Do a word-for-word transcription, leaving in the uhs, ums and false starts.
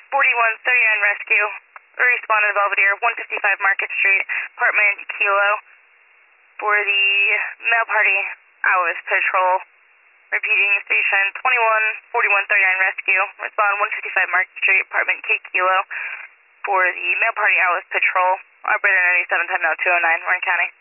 forty-one thirty-nine Rescue. Respond to Belvedere, one fifty-five Market Street, apartment Kilo, for the Mail Party Hours Patrol. Repeating, station twenty-one forty-one thirty-nine Rescue. Respond one fifty-five Market Street, apartment K Kilo, for the Mail Party Hours Patrol. Operator ninety-seven, time now two oh nine, Orange County.